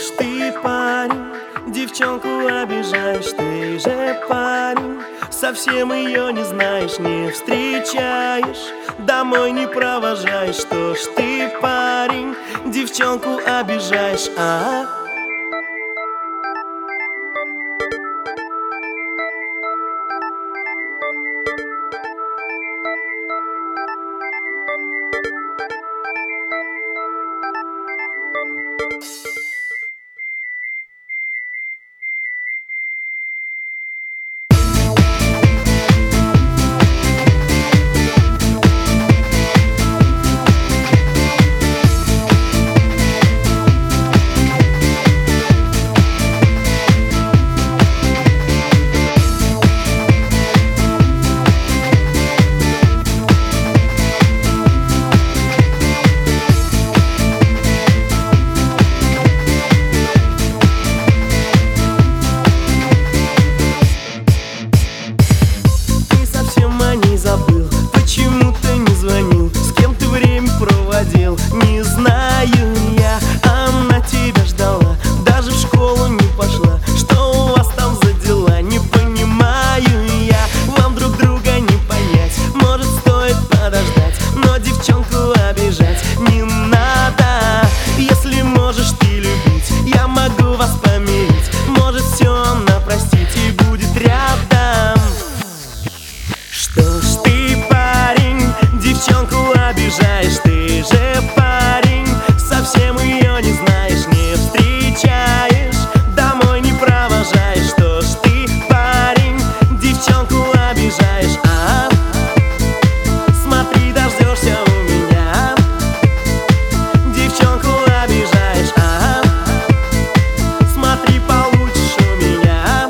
ж ты, парень, девчонку обижаешь, ты же парень, совсем ее не знаешь, не встречаешь, домой не провожаешь. Что ж ты, парень, девчонку обижаешь, а? Не знаю я, она тебя ждала, даже в школу не пошла. Что у вас там за дела, не понимаю я. Вам друг друга не понять, может стоит подождать, но девчонку обижать не надо. Если можешь ты любить, я могу вас помирить, может все она простить и будет рядом. Что ж ты, парень, девчонку обижаешь, ты же парень, совсем ее не знаешь, не встречаешь, домой не провожаешь. Что ж ты, парень, девчонку обижаешь, а? Смотри, дождешься у меня, девчонку обижаешь, а? Смотри, получишь у меня.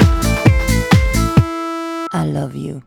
I love you.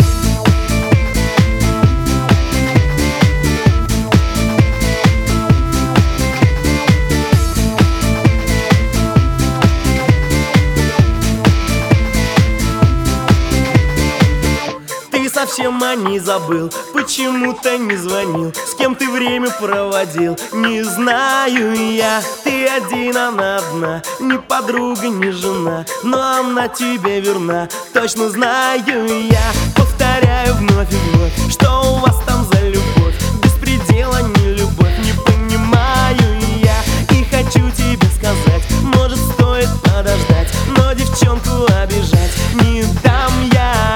Совсем о ней забыл, почему-то не звонил, с кем ты время проводил, не знаю я. Ты один, она одна, ни подруга, ни жена, но она тебе верна, точно знаю я. Повторяю вновь и вновь, что у вас там за любовь, без предела не любовь, не понимаю я. И хочу тебе сказать, может стоит подождать, но девчонку обижать не дам я.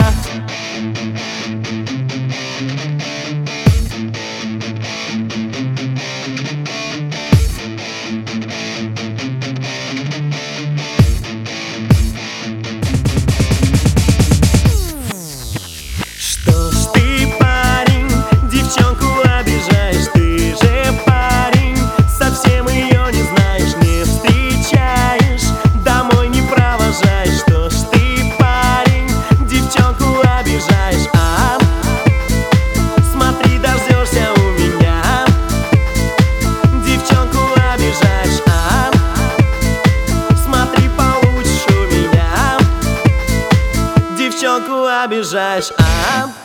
Что ж ты, парень, девчонку обижаешь, ты же парень, совсем ее не знаешь, не встречаешь, домой не провожаешь. Что ж ты, парень, девчонку обижаешь, а? Смотри, дождешься у меня, девчонку обижаешь, а? Смотри, получишь у меня, девчонку обижаешь, а?